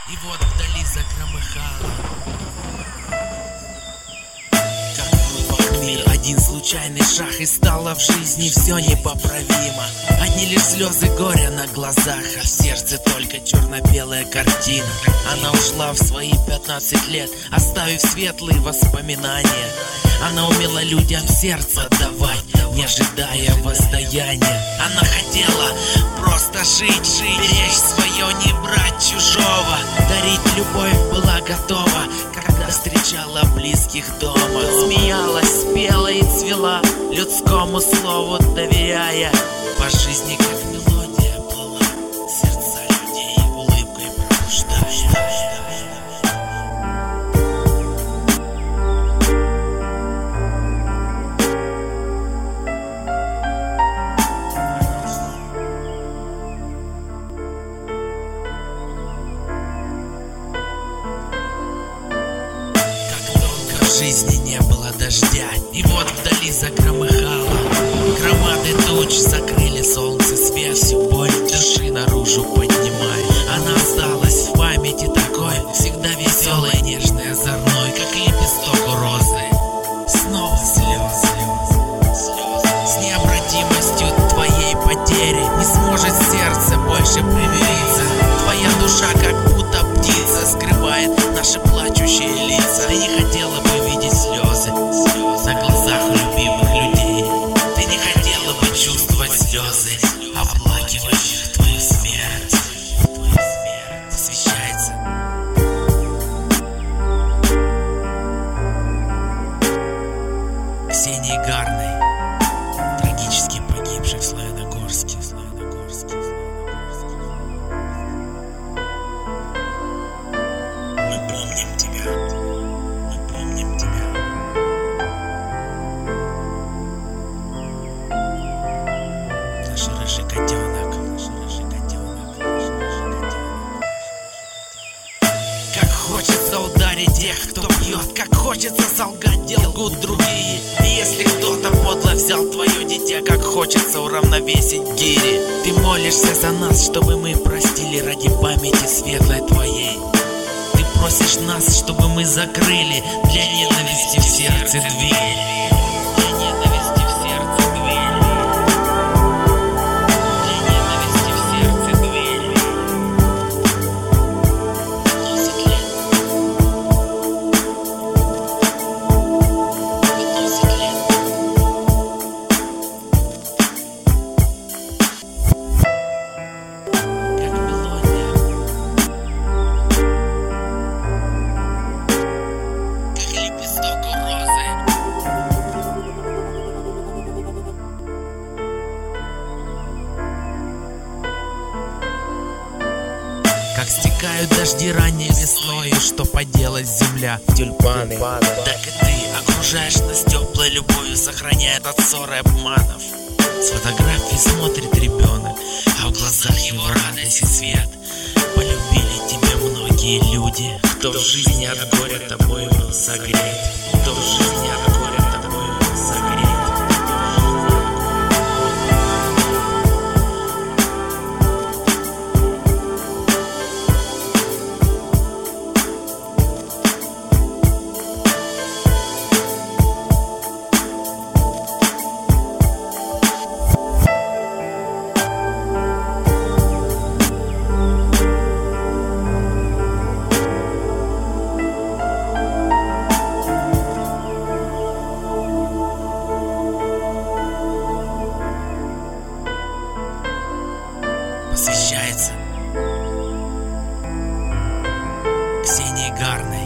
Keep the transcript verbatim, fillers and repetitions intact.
И вот вдали загромыхало, как в мир. Один случайный шаг, и стало в жизни все непоправимо. Одни лишь слезы горя на глазах, а в сердце только черно-белая картина. Она ушла в свои пятнадцать лет, оставив светлые воспоминания. Она умела людям сердце отдавать, не ожидая воздаяния. Она хотела просто жить, жить, беречь свое, не брать чужого. Дарить любовь была готова, когда встречала близких дома. Смеялась, пела и цвела, людскому слову доверяя. По жизни как мелодия плыла, сердца людей улыбкой пробуждая. В жизни не было дождя, и вот вдали загромыхало. Громады туч закрыли солнце свет, всю боль души наружу поднимая. Она осталась в памяти такой, всегда веселой, нежной, озорной, как лепесток у розы. Снова слезы, слезы. С необратимостью твоей потери не сможет сердце больше примириться. Твоя душа как будто птица скрывает наши плачущие лица. Ты не хотела бы видеть слезы, слезы на глазах любимых людей. Ты не хотела бы чувствовать слезы, оплакивающих твою смерть. Посвящается Ксении Гарной, трагически погибшей в Славяногорске. Мы помним тебя, мы помним тебя. Наш рыжий котенок, наш рыжий котенок, наш рыжий котенок. Как хочется ударить тех, кто бьет, как хочется солгать, делают другие. И если кто-то подло взял твое дитя, как хочется уравновесить гири. Ты молишься за нас, чтобы мы простили ради памяти светлой твоей. Просишь нас, чтобы мы закрыли для ненависти в сердце дверь. Для ненависти в сердце дверь. Для ненависти в сердце дверь. Пятнадцать лет. Пятнадцать лет. Как мелодия. Как стекают дожди ранней весною, что поделать земля, тюльпаны. Так и ты окружаешь нас теплой любовью, сохраняет от ссоры и обманов. С фотографий смотрит ребенок, а в глазах его радость и свет. Полюбили тебя многие люди, кто в жизни от горя тобой был согрет. Кто в жизни от горя тобой был согрет. Посвящается Ксении Гарной.